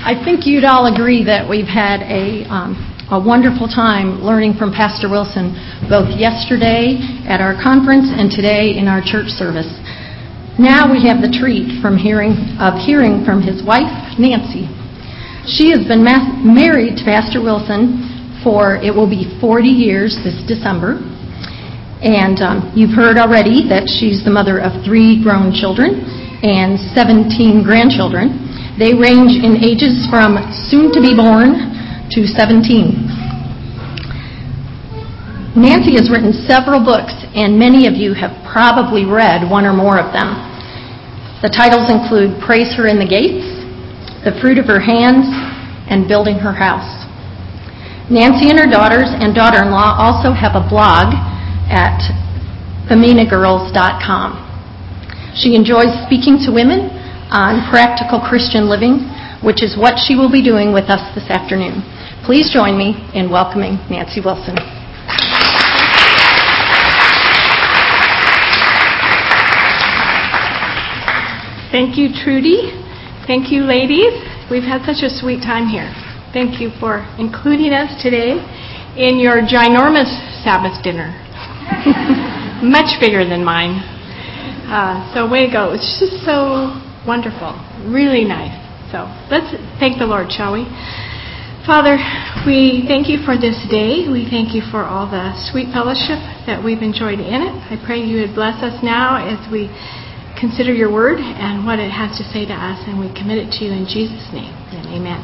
I think you'd all agree that we've had a wonderful time learning from Pastor Wilson, both yesterday at our conference and today in our church service. Now we have the treat of hearing from his wife, Nancy. She has been married to Pastor Wilson for, it will be 40 years this December. And you've heard already that she's the mother of 3 grown children and 17 grandchildren. They range in ages from soon-to-be-born to 17. Nancy has written several books, and many of you have probably read one or more of them. The titles include Praise Her in the Gates, The Fruit of Her Hands, and Building Her House. Nancy and her daughters and daughter-in-law also have a blog at FeminaGirls.com. She enjoys speaking to women on practical Christian living, which is what she will be doing with us this afternoon. Please join me in welcoming Nancy Wilson. Thank you, Trudy. Thank you, ladies. We've had such a sweet time here. Thank you for including us today in your ginormous Sabbath dinner. Much bigger than mine. So way to go. It's just so wonderful. Really nice. So let's thank the Lord, shall we? Father, we thank you for this day. We thank you for all the sweet fellowship that we've enjoyed in it. I pray you would bless us now as we consider your word and what it has to say to us, and we commit it to you in Jesus' name. And amen.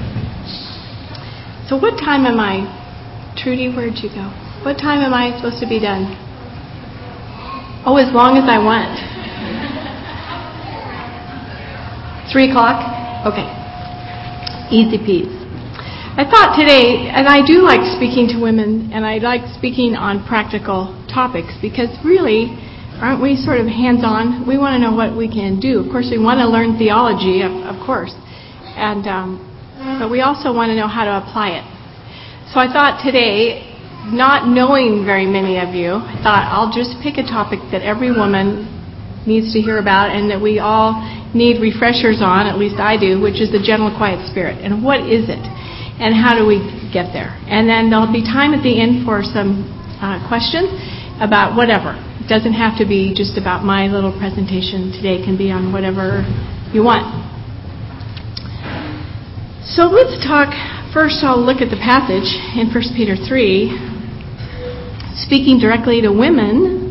So what time am I? Trudy, where'd you go? What time am I supposed to be done? Oh, as long as I want. 3 o'clock? Okay. Easy peasy. I thought today, and I do like speaking to women, and I like speaking on practical topics, because really, aren't we sort of hands-on? We want to know what we can do. Of course, we want to learn theology, of course, and but we also want to know how to apply it. So I thought today, not knowing very many of you, I thought I'll just pick a topic that every woman needs to hear about and that we all need refreshers on, at least I do, which is the gentle, quiet spirit. And what is it? And how do we get there? And then there'll be time at the end for some questions about whatever. It doesn't have to be just about my little presentation today. It can be on whatever you want. So let's talk. First, I'll look at the passage in 1 Peter 3, speaking directly to women.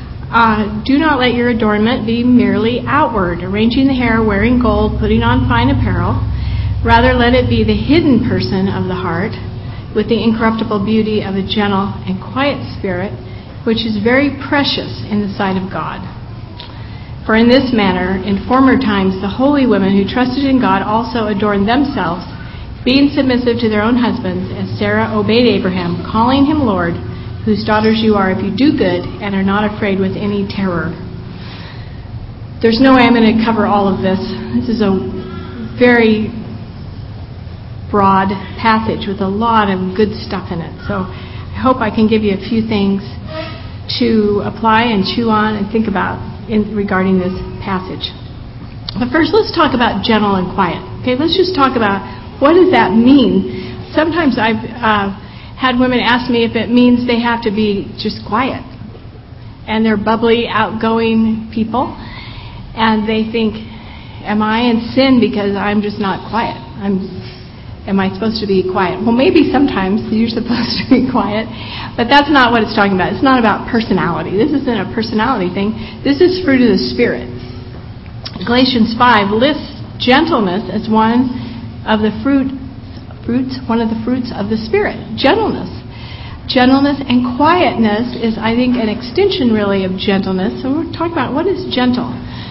Do not let your adornment be merely outward, arranging the hair, wearing gold, putting on fine apparel. Rather, let it be the hidden person of the heart, with the incorruptible beauty of a gentle and quiet spirit, which is very precious in the sight of God. For in this manner, in former times, the holy women who trusted in God also adorned themselves, being submissive to their own husbands, as Sarah obeyed Abraham, calling him Lord, whose daughters you are if you do good and are not afraid with any terror. There's no way I'm going to cover all of this. This is a very broad passage with a lot of good stuff in it. So I hope I can give you a few things to apply and chew on and think about regarding this passage. But first, let's talk about gentle and quiet. Okay, let's just talk about what does that mean. Sometimes I've had women ask me if it means they have to be just quiet. And they're bubbly, outgoing people. And they think, am I in sin because I'm just not quiet? Am I supposed to be quiet? Well, maybe sometimes you're supposed to be quiet. But that's not what it's talking about. It's not about personality. This isn't a personality thing. This is fruit of the Spirit. Galatians 5 lists gentleness as one of the fruits of the Spirit. Gentleness and quietness is, I think, an extension really of gentleness. So we're talking about what is gentle.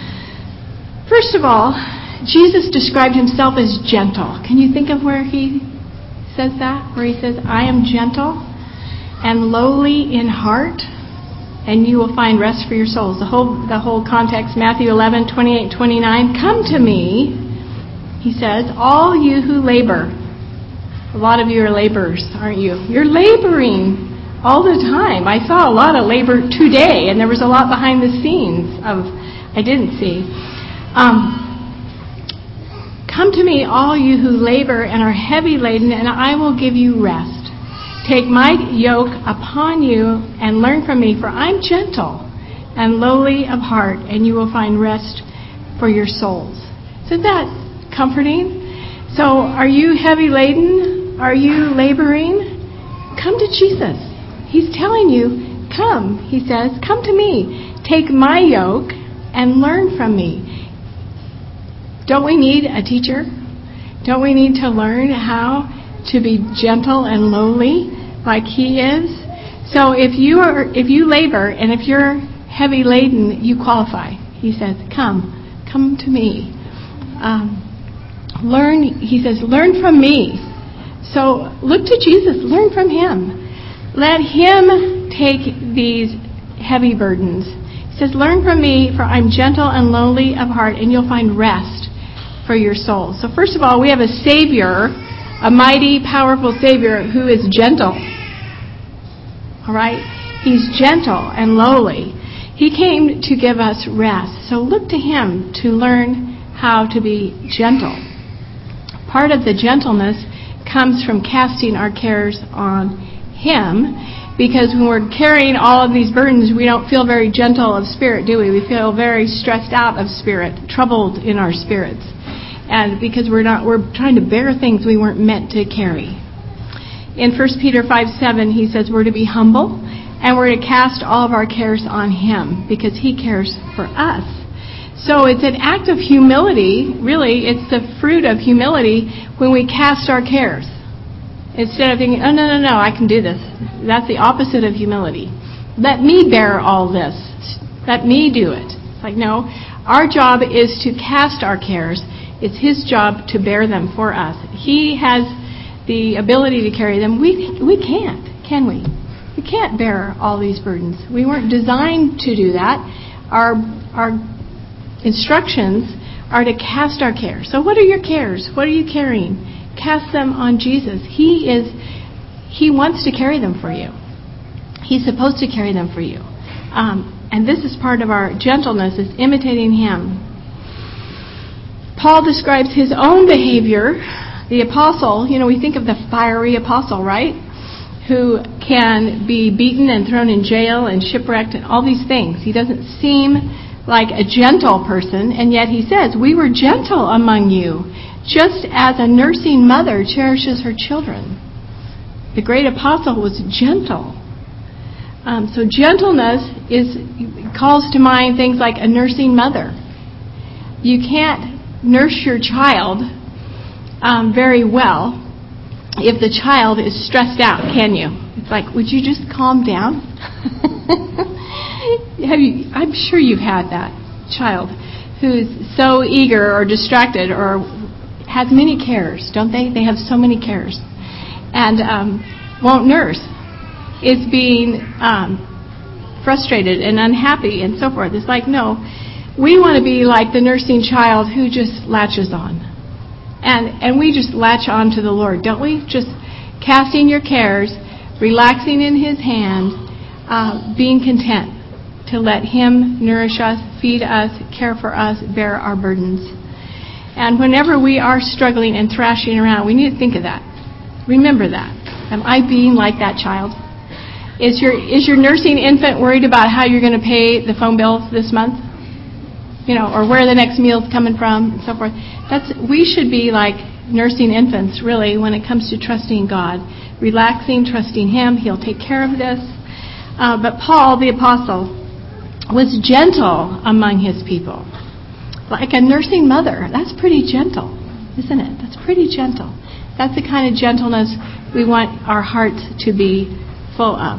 First of all, Jesus described himself as gentle. Can you think of where he says that? Where he says, I am gentle and lowly in heart, and you will find rest for your souls. The whole context, Matthew 11, 28, 29, come to me, he says, all you who labor. A lot of you are laborers, aren't you? You're laboring all the time. I saw a lot of labor today, and there was a lot behind the scenes I didn't see. Come to me, all you who labor and are heavy laden, and I will give you rest. Take my yoke upon you and learn from me, for I'm gentle and lowly of heart, and you will find rest for your souls. Isn't that comforting? So are you heavy laden? Are you laboring? Come to Jesus. He's telling you, come, he says, come to me. Take my yoke and learn from me. Don't we need a teacher? Don't we need to learn how to be gentle and lowly like he is? So if you labor and if you're heavy laden, you qualify. He says, come to me. He says, learn from me. So look to Jesus, learn from him. Let him take these heavy burdens. He says, learn from me, for I'm gentle and lowly of heart, and you'll find rest for your soul. So first of all, we have a Savior, a mighty, powerful Savior who is gentle. All right? He's gentle and lowly. He came to give us rest. So look to him to learn how to be gentle. Part of the gentleness comes from casting our cares on him, because when we're carrying all of these burdens, we don't feel very gentle of spirit, do we? We feel very stressed out of spirit, troubled in our spirits. And because we're trying to bear things we weren't meant to carry. In 1 Peter 5:7, he says we're to be humble and we're to cast all of our cares on him because he cares for us. So it's an act of humility, really. It's the fruit of humility when we cast our cares. Instead of thinking, oh, no, I can do this. That's the opposite of humility. Let me bear all this. Let me do it. It's like, no, our job is to cast our cares. It's his job to bear them for us. He has the ability to carry them. We can't, can we? We can't bear all these burdens. We weren't designed to do that. Our instructions are to cast our cares. So what are your cares? What are you carrying? Cast them on Jesus. He wants to carry them for you. He's supposed to carry them for you. And this is part of our gentleness, is imitating him. Paul describes his own behavior. The apostle, we think of the fiery apostle, right? Who can be beaten and thrown in jail and shipwrecked and all these things. He doesn't seem like a gentle person, and yet he says, we were gentle among you, just as a nursing mother cherishes her children. The great apostle was gentle. So gentleness calls to mind things like a nursing mother. You can't nurse your child very well if the child is stressed out, can you? It's like, would you just calm down? I'm sure you've had that child who's so eager or distracted or has many cares, don't they? They have so many cares. And won't nurse. Is being frustrated and unhappy and so forth. It's like, no, we want to be like the nursing child who just latches on. And we just latch on to the Lord, don't we? Just casting your cares, relaxing in his hand, being content to let him nourish us, feed us, care for us, bear our burdens. And whenever we are struggling and thrashing around, we need to think of that. Remember that. Am I being like that child? Is your nursing infant worried about how you're going to pay the phone bill this month? Or where the next meal's coming from, and so forth. We should be like nursing infants, really, when it comes to trusting God. Relaxing, trusting him. He'll take care of this. But Paul, the apostle, was gentle among his people. Like a nursing mother. That's pretty gentle, isn't it? That's pretty gentle. That's the kind of gentleness we want our hearts to be full of.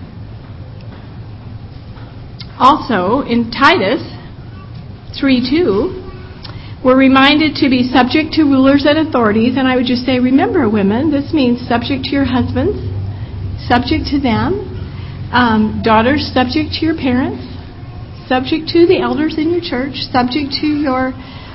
Also, in Titus 3:2, we're reminded to be subject to rulers and authorities. And I would just say, remember, women, this means subject to your husbands, subject to them. Daughters, subject to your parents, subject to the elders in your church, subject to your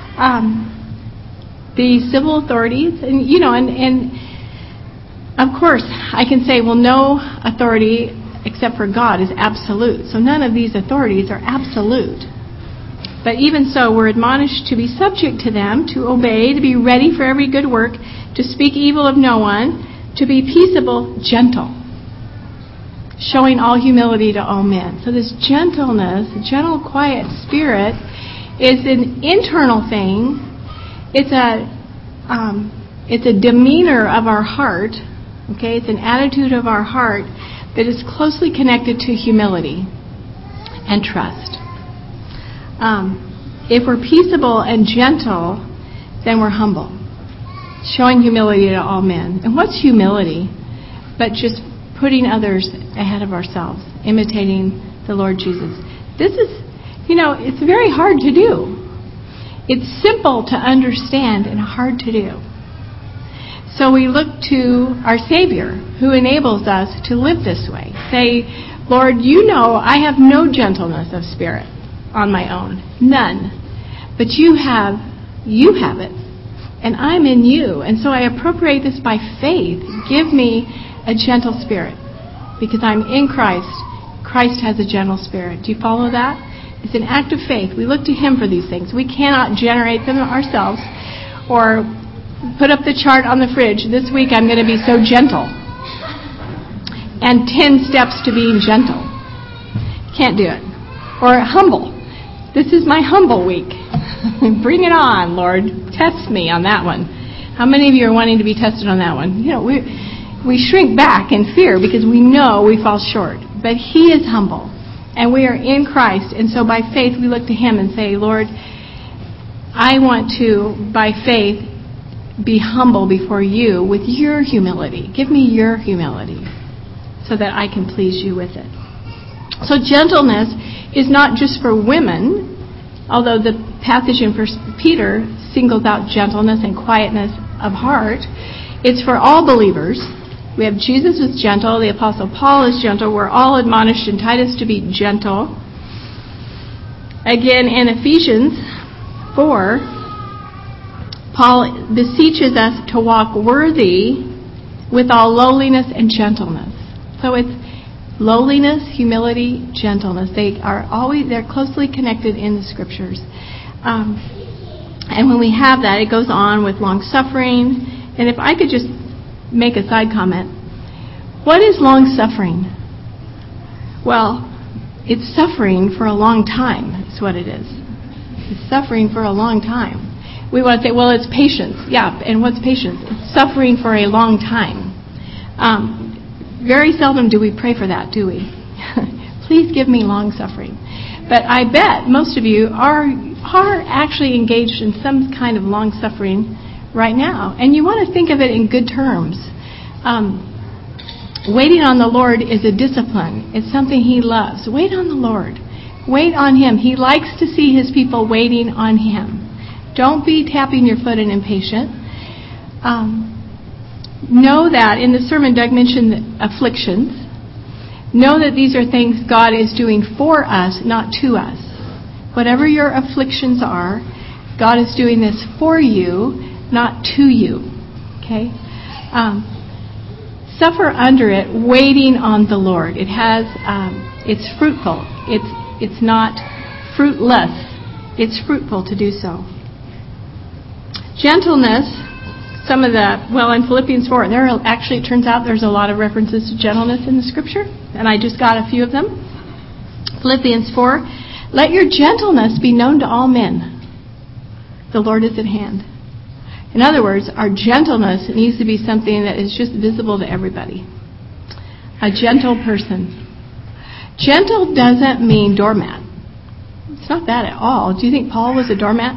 the civil authorities. And of course, I can say, well, no authority except for God is absolute. So none of these authorities are absolute. But even so, we're admonished to be subject to them, to obey, to be ready for every good work, to speak evil of no one, to be peaceable, gentle, showing all humility to all men. So this gentleness, gentle, quiet spirit, is an internal thing. It's a demeanor of our heart. Okay, it's an attitude of our heart that is closely connected to humility and trust. If we're peaceable and gentle, then we're humble, showing humility to all men. And what's humility? But just putting others ahead of ourselves, imitating the Lord Jesus. This is, it's very hard to do. It's simple to understand and hard to do. So we look to our Savior, who enables us to live this way. Say, Lord, I have no gentleness of spirit on my own. None. But you have it. And I'm in you. And so I appropriate this by faith. Give me a gentle spirit. Because I'm in Christ. Christ has a gentle spirit. Do you follow that? It's an act of faith. We look to Him for these things. We cannot generate them ourselves or put up the chart on the fridge. This week I'm going to be so gentle. And 10 steps to being gentle. Can't do it. Or humble. This is my humble week. Bring it on, Lord. Test me on that one. How many of you are wanting to be tested on that one? We shrink back in fear because we know we fall short. But He is humble. And we are in Christ. And so by faith we look to Him and say, Lord, I want to, by faith, be humble before you with your humility. Give me your humility so that I can please you with it. So gentleness is not just for women, although the passage in 1 Peter singles out gentleness and quietness of heart. It's for all believers. We have Jesus was gentle. The Apostle Paul is gentle. We're all admonished in Titus to be gentle. Again, in Ephesians 4, Paul beseeches us to walk worthy with all lowliness and gentleness. So it's lowliness, humility, gentleness. They're closely connected in the Scriptures. And when we have that, it goes on with long suffering. And if I could just make a side comment, what is long suffering? Well, it's suffering for a long time. Is what it is. It's suffering for a long time. We want to say, well, it's patience. Yeah, and what's patience? It's suffering for a long time. Very seldom do we pray for that, do we? Please give me long suffering. But I bet most of you are actually engaged in some kind of long suffering right now. And you want to think of it in good terms. Waiting on the Lord is a discipline. It's something He loves. Wait on the Lord. Wait on Him. He likes to see His people waiting on Him. Don't be tapping your foot and impatient. Know that in the sermon, Doug mentioned afflictions. Know that these are things God is doing for us, not to us. Whatever your afflictions are, God is doing this for you, not to you. Okay? Suffer under it, waiting on the Lord. It's fruitful. It's not fruitless. It's fruitful to do so. Gentleness. In Philippians 4, it turns out there's a lot of references to gentleness in the Scripture, and I just got a few of them. Philippians 4, let your gentleness be known to all men. The Lord is at hand. In other words, our gentleness needs to be something that is just visible to everybody. A gentle person. Gentle doesn't mean doormat. It's not that at all. Do you think Paul was a doormat?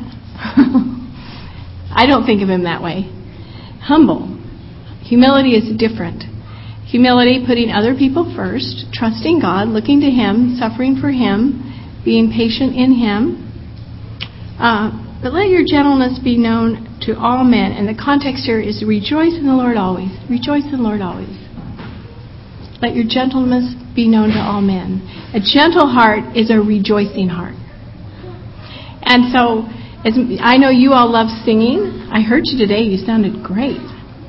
I don't think of him that way. Humble. Humility is different. Humility, putting other people first, trusting God, looking to Him, suffering for Him, being patient in Him. But let your gentleness be known to all men. And the context here is rejoice in the Lord always. Rejoice in the Lord always. Let your gentleness be known to all men. A gentle heart is a rejoicing heart. And so, I know you all love singing. I heard you today. You sounded great.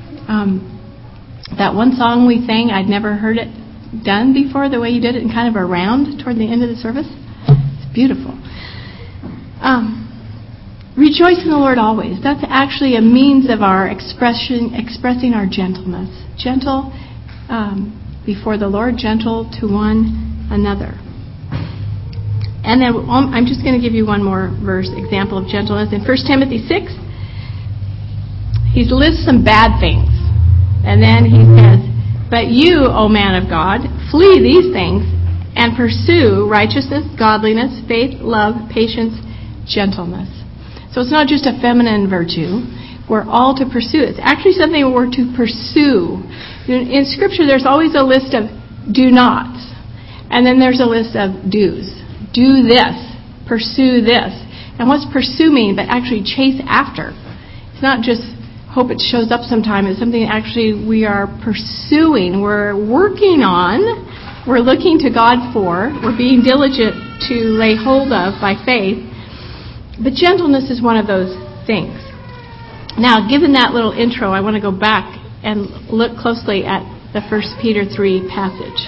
That one song we sang, I'd never heard it done before, the way you did it in kind of a round toward the end of the service. It's beautiful. Rejoice in the Lord always. That's actually a means of our expressing our gentleness. Gentle before the Lord, gentle to one another. And then I'm just going to give you one more verse example of gentleness. In 1 Timothy 6, he lists some bad things. And then he says, "But you, O man of God, flee these things and pursue righteousness, godliness, faith, love, patience, gentleness." So it's not just a feminine virtue. We're all to pursue it. It's actually something we're to pursue. In Scripture, there's always a list of do nots. And then there's a list of do's. Do this. Pursue this. And what's pursue mean? But actually chase after. It's not just hope it shows up sometime. It's something actually we are pursuing. We're working on. We're looking to God for. We're being diligent to lay hold of by faith. But gentleness is one of those things. Now, given that little intro, I want to go back and look closely at the 1 Peter 3 passage.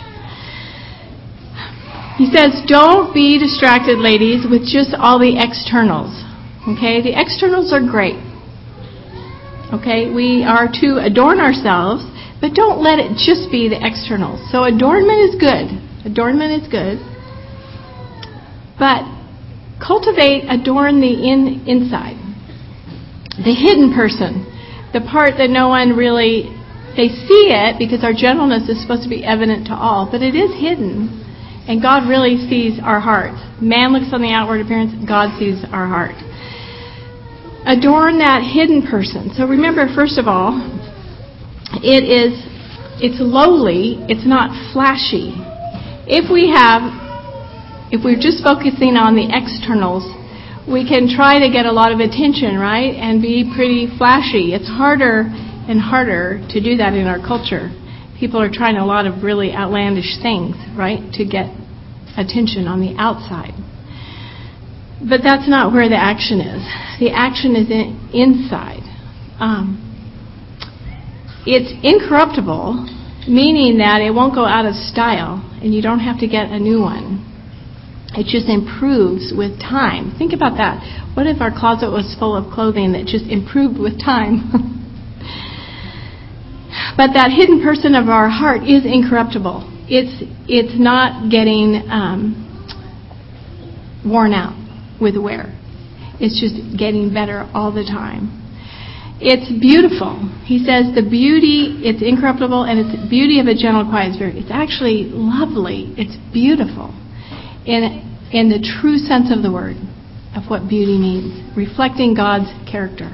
He says, don't be distracted, ladies, with just all the externals. Okay? The externals are great. Okay? We are to adorn ourselves, but don't let it just be the externals. So adornment is good. Adornment is good. But adorn the inside. The hidden person. The part that no one really, they see it because our gentleness is supposed to be evident to all, but it is hidden. And God really sees our hearts. Man looks on the outward appearance, God sees our heart. Adorn that hidden person. So remember, first of all, it's lowly, it's not flashy. If we're just focusing on the externals, we can try to get a lot of attention, right? And be pretty flashy. It's harder and harder to do that in our culture. People are trying a lot of really outlandish things, right, to get attention on the outside. But that's not where the action is. The action is inside. It's incorruptible, meaning that it won't go out of style, and you don't have to get a new one. It just improves with time. Think about that. What if our closet was full of clothing that just improved with time? But that hidden person of our heart is incorruptible. It's not getting worn out with wear. It's just getting better all the time. It's beautiful. He says the beauty, it's incorruptible, and it's the beauty of a gentle, quiet spirit. It's actually lovely. It's beautiful. In the true sense of the word, of what beauty means. Reflecting God's character.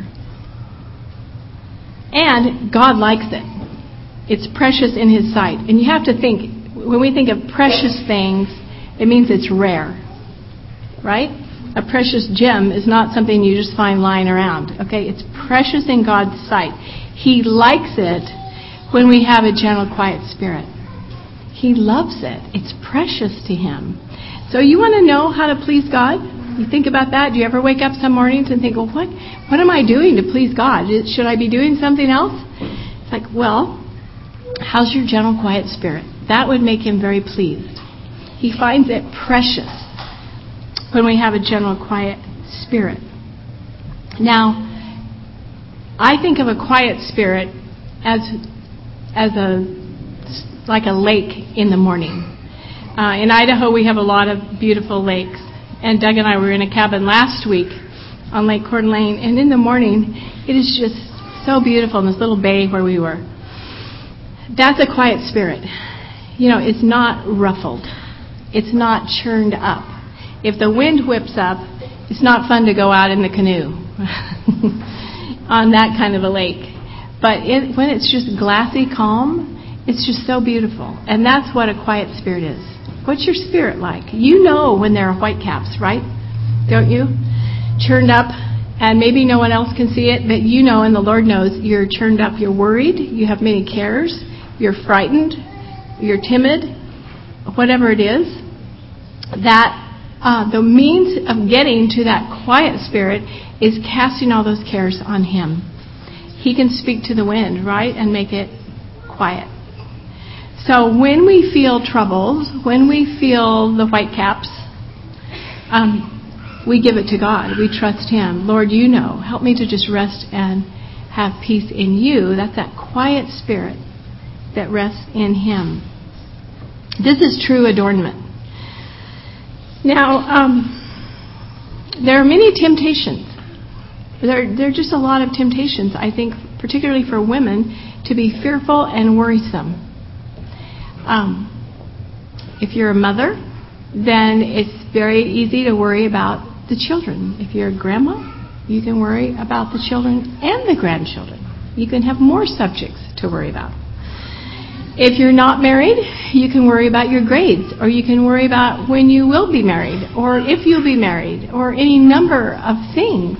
And God likes it. It's precious in His sight. And you have to think, when we think of precious things, it means it's rare. Right? A precious gem is not something you just find lying around. Okay? It's precious in God's sight. He likes it when we have a gentle, quiet spirit. He loves it. It's precious to Him. So you want to know how to please God? You think about that? Do you ever wake up some mornings and think, well, what am I doing to please God? Should I be doing something else? It's like, well, how's your gentle, quiet spirit? That would make Him very pleased. He finds it precious when we have a gentle, quiet spirit. Now, I think of a quiet spirit as like a lake in the morning. In Idaho, we have a lot of beautiful lakes. And Doug and I were in a cabin last week on Lake Coeur d'Alene. And in the morning, it is just so beautiful in this little bay where we were. That's a quiet spirit. You know, it's not ruffled. It's not churned up. If the wind whips up, it's not fun to go out in the canoe on that kind of a lake. But when it's just glassy calm, it's just so beautiful. And that's what a quiet spirit is. What's your spirit like? You know when there are whitecaps, right? Don't you? Churned up, and maybe no one else can see it, but you know, and the Lord knows, you're churned up, you're worried, you have many cares, you're frightened, you're timid, whatever it is. That the means of getting to that quiet spirit is casting all those cares on Him. He can speak to the wind, right, and make it quiet. So when we feel troubles, when we feel the whitecaps, we give it to God. We trust Him. Lord, you know. Help me to just rest and have peace in you. That's that quiet spirit that rests in Him. This is true adornment. Now, there are many temptations. There are just a lot of temptations, I think, particularly for women, to be fearful and worrisome. If you're a mother, then it's very easy to worry about the children. If you're a grandma, you can worry about the children and the grandchildren. You can have more subjects to worry about. If you're not married, you can worry about your grades, or you can worry about when you will be married, or if you'll be married, or any number of things.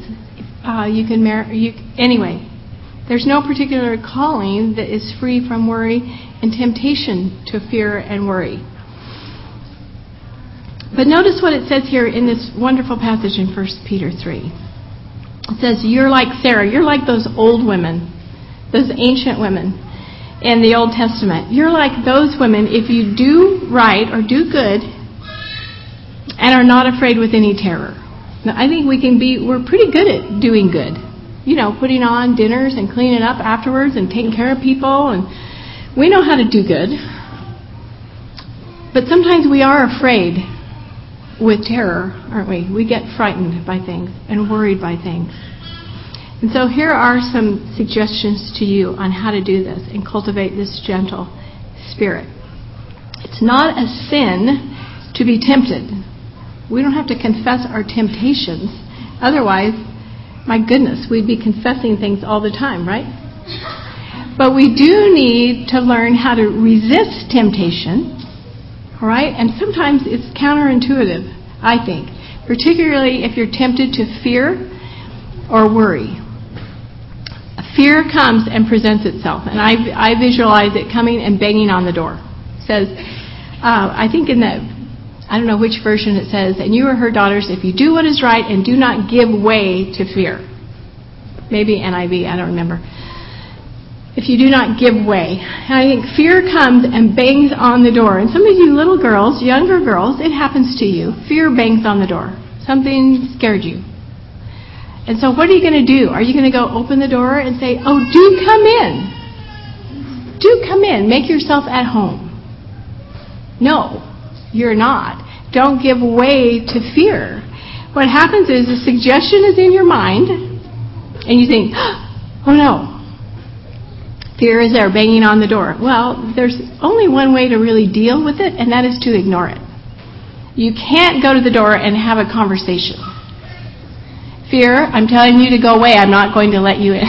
Anyway, there's no particular calling that is free from worry and temptation to fear and worry. But notice what it says here in this wonderful passage in 1 Peter 3. It says, you're like Sarah. You're like those old women, those ancient women in the Old Testament. You're like those women if you do right or do good and are not afraid with any terror. Now, I think we're pretty good at doing good. Putting on dinners and cleaning up afterwards and taking care of people, and we know how to do good. But sometimes we are afraid with terror, aren't we? We get frightened by things and worried by things. And so here are some suggestions to you on how to do this and cultivate this gentle spirit. It's not a sin to be tempted. We don't have to confess our temptations. Otherwise, my goodness, we'd be confessing things all the time, right? But we do need to learn how to resist temptation, all right? And sometimes it's counterintuitive, I think, particularly if you're tempted to fear or worry. Fear comes and presents itself, and I visualize it coming and banging on the door. It says, I think I don't know which version it says, and you are her daughters if you do what is right and do not give way to fear. Maybe NIV, I don't remember. If you do not give way. And I think fear comes and bangs on the door. And some of you little girls, younger girls, it happens to you. Fear bangs on the door. Something scared you. And so what are you going to do? Are you going to go open the door and say, oh, do come in. Do come in. Make yourself at home. No. You're not. Don't give way to fear. What happens is a suggestion is in your mind, and you think, oh no, fear is there banging on the door. Well, there's only one way to really deal with it, and that is to ignore it. You can't go to the door and have a conversation. Fear, I'm telling you to go away. I'm not going to let you in.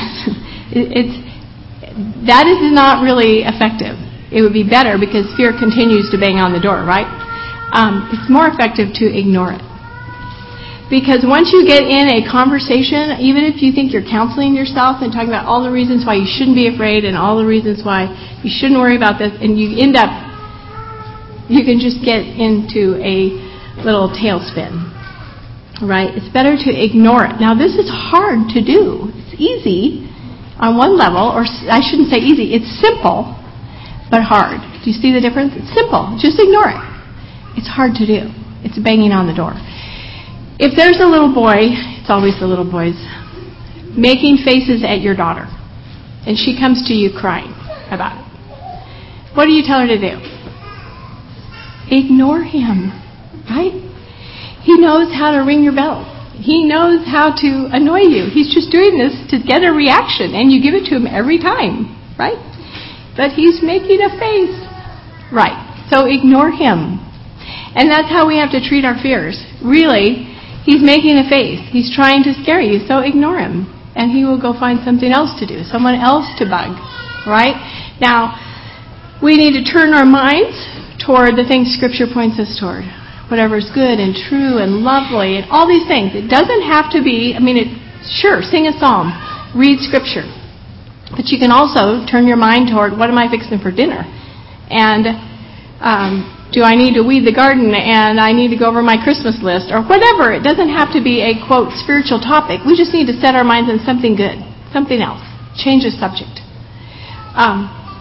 That is not really effective. It would be better because fear continues to bang on the door, right? It's more effective to ignore it. Because once you get in a conversation, even if you think you're counseling yourself and talking about all the reasons why you shouldn't be afraid and all the reasons why you shouldn't worry about this, and you end up, you can just get into a little tailspin, right? It's better to ignore it. Now, this is hard to do. It's easy on one level, or I shouldn't say easy. It's simple, but hard. Do you see the difference? It's simple. Just ignore it. It's hard to do. It's banging on the door. If there's a little boy, it's always the little boys, making faces at your daughter, and she comes to you crying about it, what do you tell her to do? Ignore him, right? He knows how to ring your bell. He knows how to annoy you. He's just doing this to get a reaction, and you give it to him every time, right? But he's making a face. Right. So ignore him. And that's how we have to treat our fears. Really, he's making a face. He's trying to scare you, so ignore him. And he will go find something else to do, someone else to bug. Right? Now, we need to turn our minds toward the things Scripture points us toward. Whatever is good and true and lovely and all these things. It doesn't have to be, sure, sing a psalm, read Scripture. But you can also turn your mind toward, what am I fixing for dinner? And do I need to weed the garden, and I need to go over my Christmas list, or whatever. It doesn't have to be a, quote, spiritual topic. We just need to set our minds on something good, something else. Change the subject.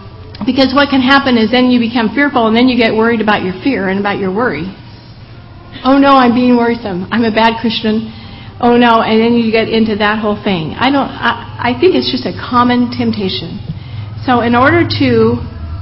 Because what can happen is then you become fearful, and then you get worried about your fear and about your worry. Oh no, I'm being worrisome. I'm a bad Christian. Oh no, and then you get into that whole thing. I think it's just a common temptation. So in order to,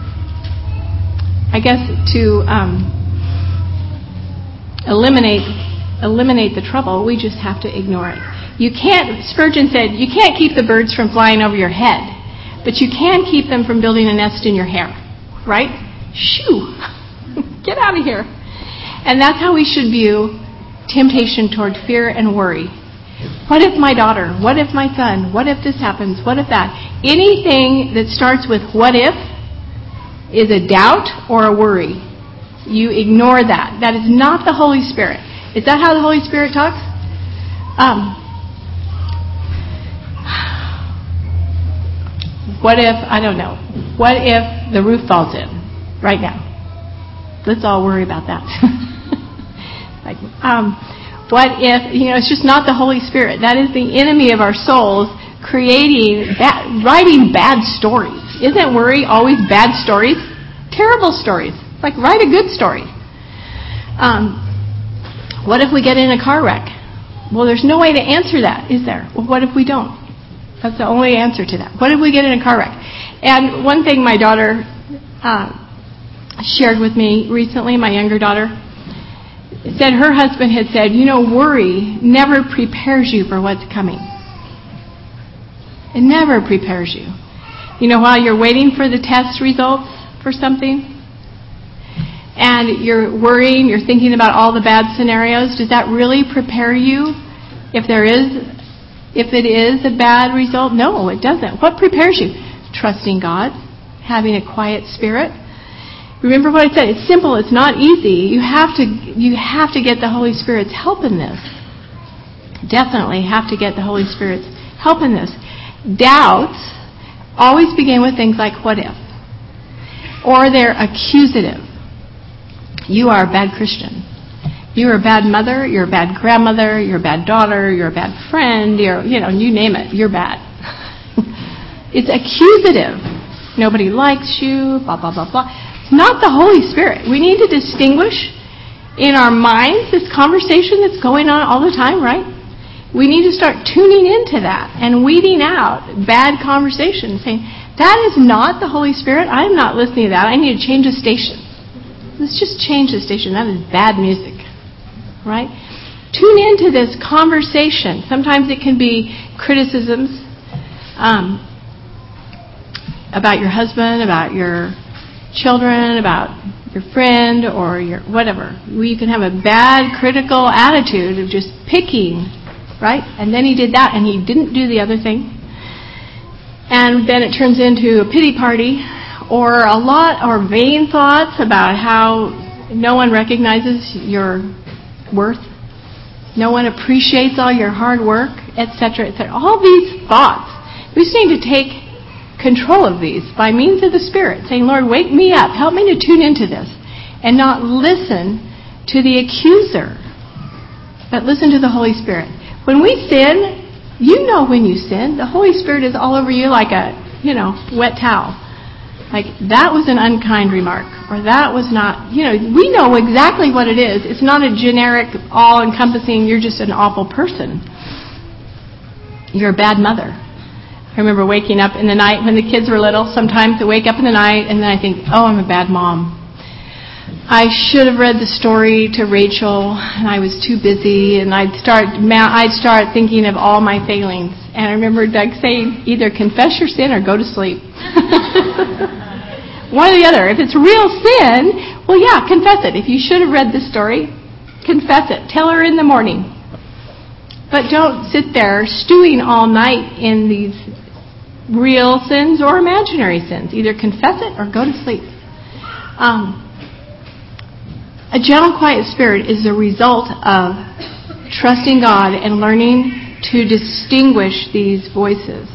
eliminate the trouble, we just have to ignore it. Spurgeon said, you can't keep the birds from flying over your head, but you can keep them from building a nest in your hair. Right? Shoo! Get out of here. And that's how we should view temptation toward fear and worry. What if my daughter? What if my son? What if this happens? What if that? Anything that starts with what if is a doubt or a worry. You ignore that. That is not the Holy Spirit. Is that how the Holy Spirit talks? What if, I don't know, what if the roof falls in right now? Let's all worry about that. What if, it's just not the Holy Spirit. That is the enemy of our souls writing bad stories. Isn't worry always bad stories? Terrible stories. Write a good story. What if we get in a car wreck? Well, there's no way to answer that, is there? Well, what if we don't? That's the only answer to that. What if we get in a car wreck? And one thing my daughter shared with me recently, my younger daughter, said her husband had said, worry never prepares you for what's coming. It never prepares you. While you're waiting for the test results for something, and you're worrying, you're thinking about all the bad scenarios, does that really prepare you if it is a bad result? No, it doesn't. What prepares you? Trusting God, having a quiet spirit. Remember what I said, it's simple, it's not easy. You have to get the Holy Spirit's help in this. Definitely have to get the Holy Spirit's help in this. Doubts always begin with things like what if? Or they're accusative. You are a bad Christian. You're a bad mother, you're a bad grandmother, you're a bad daughter, you're a bad friend, you name it, you're bad. It's accusative. Nobody likes you, blah, blah, blah, blah. It's not the Holy Spirit. We need to distinguish in our minds this conversation that's going on all the time, right? We need to start tuning into that and weeding out bad conversations, saying, that is not the Holy Spirit. I'm not listening to that. I need to change the station. Let's just change the station. That is bad music, right? Tune into this conversation. Sometimes it can be criticisms about your husband, about your children, about your friend, or your whatever. You can have a bad, critical attitude of just picking, right? And then he did that, and he didn't do the other thing. And then it turns into a pity party, or vain thoughts about how no one recognizes your worth, no one appreciates all your hard work, etc., etc. All these thoughts, we just need to take control of these by means of the Spirit, saying, Lord, wake me up, help me to tune into this, and not listen to the accuser, but listen to the Holy Spirit. When we sin, when you sin, the Holy Spirit is all over you like a, wet towel. Like, that was an unkind remark, or that was not, we know exactly what it is. It's not a generic, all-encompassing, you're just an awful person. You're a bad mother. I remember waking up in the night when the kids were little. Sometimes I wake up in the night and then I think, I'm a bad mom. I should have read the story to Rachel, and I was too busy, and I'd start thinking of all my failings. And I remember Doug saying, either confess your sin or go to sleep. One or the other. If it's real sin, well, yeah, confess it. If you should have read this story, confess it. Tell her in the morning. But don't sit there stewing all night in these real sins or imaginary sins. Either confess it or go to sleep. A gentle, quiet spirit is a result of trusting God and learning to distinguish these voices.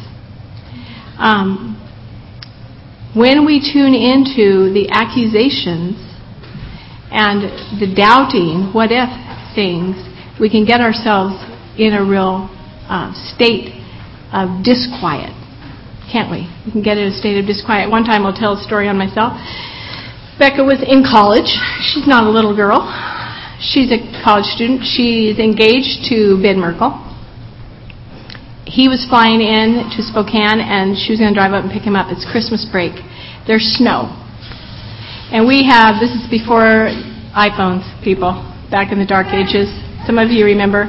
When we tune into the accusations and the doubting, what if things, we can get ourselves in a real state of disquiet, can't we? We can get in a state of disquiet. One time, I'll tell a story on myself. Becca was in college. She's not a little girl. She's a college student. She's engaged to Ben Merkel. He was flying in to Spokane, and she was going to drive up and pick him up. It's Christmas break. There's snow. And this is before iPhones, people, back in the dark ages. Some of you remember.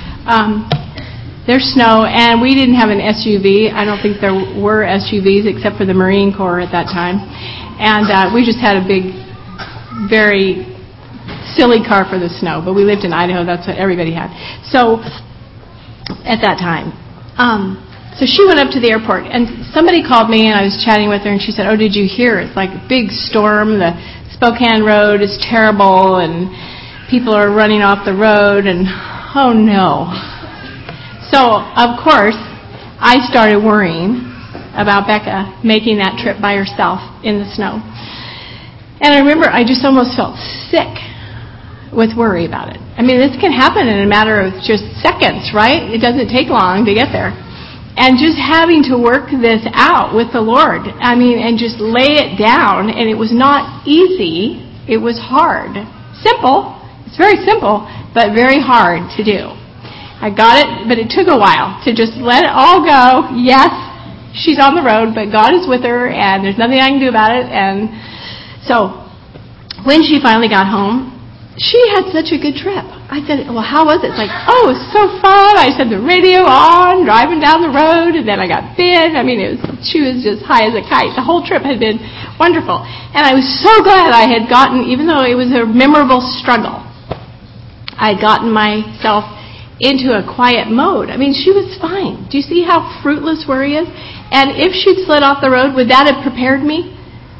There's snow, and we didn't have an SUV. I don't think there were SUVs except for the Marine Corps at that time. And we just had a big, very silly car for the snow. But we lived in Idaho. That's what everybody had. So at that time. So she went up to the airport, and somebody called me, and I was chatting with her, and she said, "Oh, did you hear? It's like a big storm. The Spokane road is terrible, and people are running off the road, and oh no." So, of course, I started worrying about Becca making that trip by herself in the snow. And I remember I just almost felt sick with worry about it. I mean, this can happen in a matter of just seconds, right? It doesn't take long to get there. And just having to work this out with the Lord, and just lay it down, and it was not easy. It was hard. Simple. It's very simple, but very hard to do. I got it, but it took a while to just let it all go. Yes, she's on the road, but God is with her, and there's nothing I can do about it. And so when she finally got home, she had such a good trip. I said, "Well, how was it?" It's like, "Oh, it was so fun. I just had the radio on, driving down the road, and then I got Ben." She was just high as a kite. The whole trip had been wonderful. And I was so glad I had gotten, even though it was a memorable struggle, I had gotten myself into a quiet mode. She was fine. Do you see how fruitless worry is? And if she'd slid off the road, would that have prepared me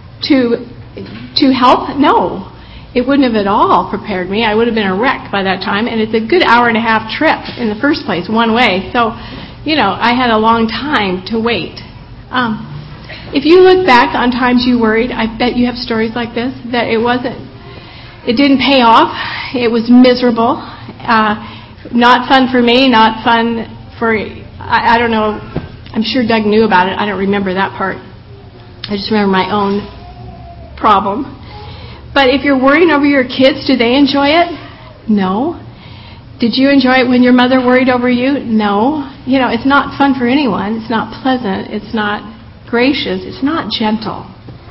to help? No. It wouldn't have at all prepared me. I would have been a wreck by that time. And it's a good hour-and-a-half trip in the first place, one way. So, I had a long time to wait. If you look back on times you worried, I bet you have stories like this, that it didn't pay off. It was miserable. Not fun for me, not fun for, I don't know, I'm sure Doug knew about it. I don't remember that part. I just remember my own problem. But if you're worrying over your kids, do they enjoy it? No. Did you enjoy it when your mother worried over you? No. It's not fun for anyone. It's not pleasant. It's not gracious. It's not gentle.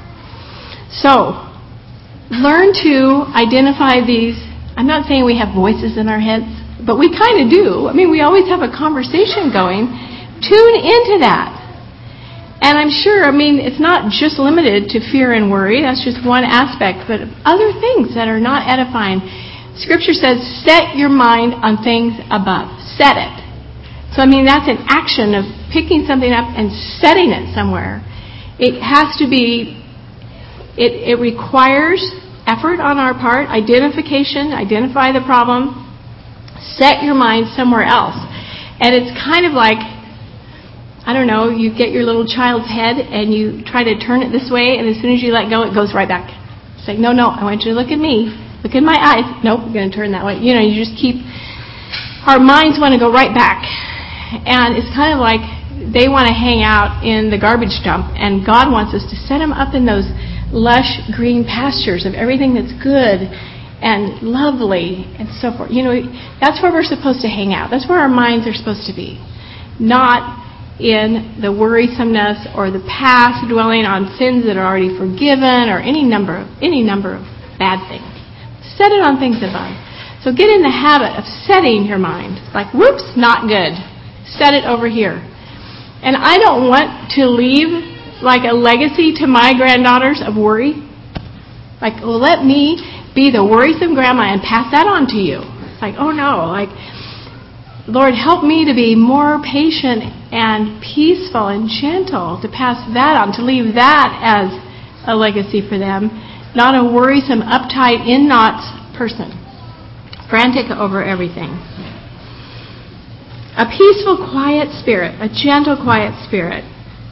So, learn to identify these. I'm not saying we have voices in our heads, but we kind of do. We always have a conversation going. Tune into that. And I'm sure, it's not just limited to fear and worry. That's just one aspect. But other things that are not edifying. Scripture says, set your mind on things above. Set it. So, that's an action of picking something up and setting it somewhere. It has to be, it requires effort on our part, identify the problem, set your mind somewhere else. And it's kind of like, I don't know, you get your little child's head and you try to turn it this way, and as soon as you let go, it goes right back. It's like, no, I want you to look at me. Look in my eyes. Nope, I'm going to turn that way. You just keep, our minds want to go right back. And it's kind of like they want to hang out in the garbage dump, and God wants us to set them up in those lush green pastures of everything that's good and lovely and so forth. That's where we're supposed to hang out. That's where our minds are supposed to be. Not in the worrisomeness or the past, dwelling on sins that are already forgiven, or any number of bad things. Set it on things above. So get in the habit of setting your mind. Like, whoops, not good. Set it over here. And I don't want to leave like a legacy to my granddaughters of worry. Like, well, let me be the worrisome grandma and pass that on to you. It's like, oh no, Lord, help me to be more patient and peaceful and gentle, to pass that on, to leave that as a legacy for them, not a worrisome, uptight, in knots person, frantic over everything. A peaceful, quiet spirit, a gentle, quiet spirit.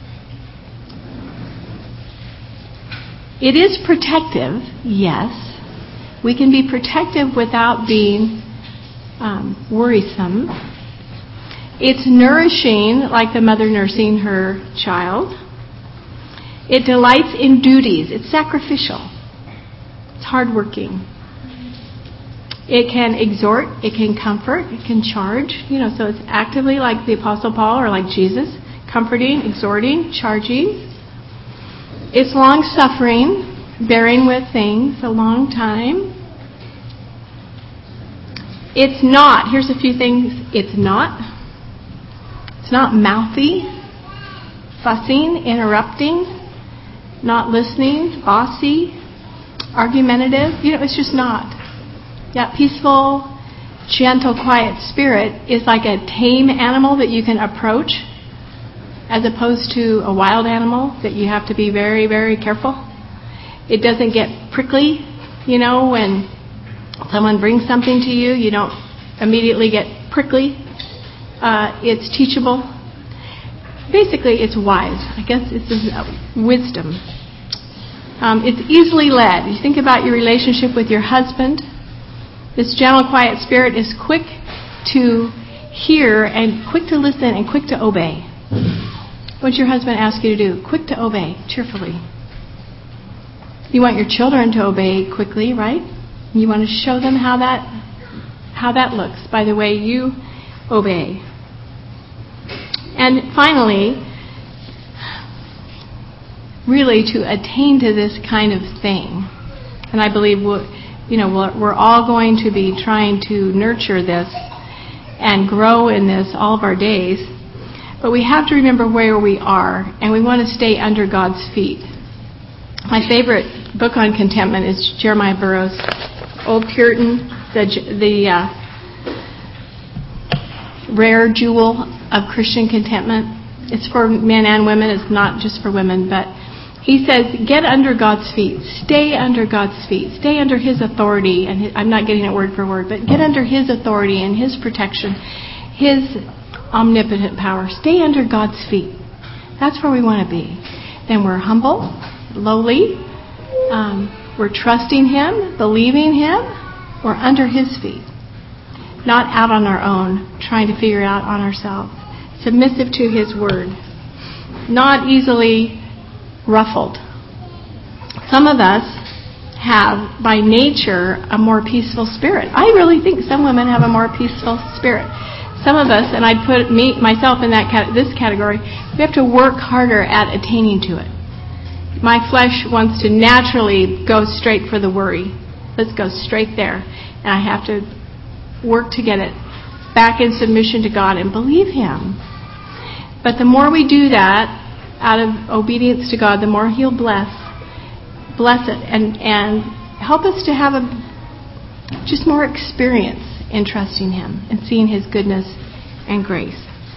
It is protective, yes. We can be protective without being worrisome. It's nourishing, like the mother nursing her child. It delights in duties. It's sacrificial. It's hardworking. It can exhort, it can comfort, it can charge. So it's actively like the Apostle Paul or like Jesus, comforting, exhorting, charging. It's long-suffering, bearing with things a long time. It's not, here's a few things, it's not mouthy, fussing, interrupting, not listening, bossy, argumentative. It's just not. That peaceful, gentle, quiet spirit is like a tame animal that you can approach as opposed to a wild animal that you have to be very, very careful. It doesn't get prickly. When someone brings something to you, you don't immediately get prickly. It's teachable. Basically, it's wise. I guess it's wisdom. It's easily led. You think about your relationship with your husband. This gentle, quiet spirit is quick to hear and quick to listen and quick to obey. What's your husband ask you to do? Quick to obey, cheerfully. You want your children to obey quickly, right? You want to show them how that looks by the way you obey. And finally, really to attain to this kind of thing, and I believe we're all going to be trying to nurture this and grow in this all of our days. But we have to remember where we are, and we want to stay under God's feet. My favorite book on contentment is Jeremiah Burroughs' Old Puritan, the rare jewel of Christian contentment. It's for men and women. It's not just for women, but he says, get under God's feet. Stay under God's feet. Stay under His authority. And I'm not getting it word for word, but get under His authority and His protection, His omnipotent power. Stay under God's feet. That's where we want to be. Then we're humble, lowly. We're trusting Him, believing Him. We're under His feet. Not out on our own, trying to figure it out on ourselves. Submissive to His word. Not easily ruffled. Some of us have, by nature, a more peaceful spirit. I really think some women have a more peaceful spirit. Some of us, and I'd put myself in this category, we have to work harder at attaining to it. My flesh wants to naturally go straight for the worry. Let's go straight there. And I have to work to get it back in submission to God and believe Him. But the more we do that, out of obedience to God, the more He'll bless it and help us to have just more experience in trusting Him and seeing His goodness and grace.